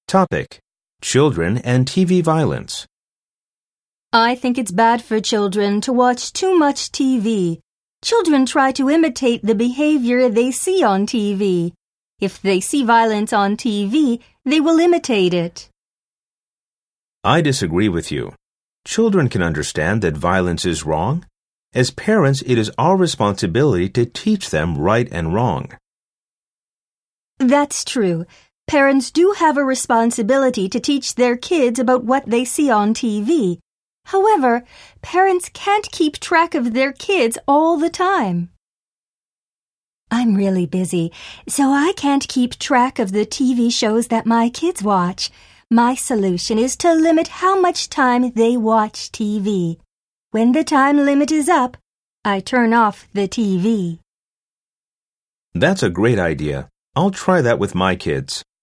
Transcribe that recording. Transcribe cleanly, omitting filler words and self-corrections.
Topic: Children and TV violence. I think it's bad for children to watch too much TV. Children try to imitate the behavior they see on TV. If they see violence on TV, they will imitate it. I disagree with you. Children can understand that violence is wrong. As parents, it is our responsibility to teach them right and wrong. That's true. Parents do have a responsibility to teach their kids about what they see on TV. However, parents can't keep track of their kids all the time. I'm really busy, so I can't keep track of the TV shows that my kids watch. My solution is to limit how much time they watch TV. When the time limit is up, I turn off the TV. That's a great idea. I'll try that with my kids.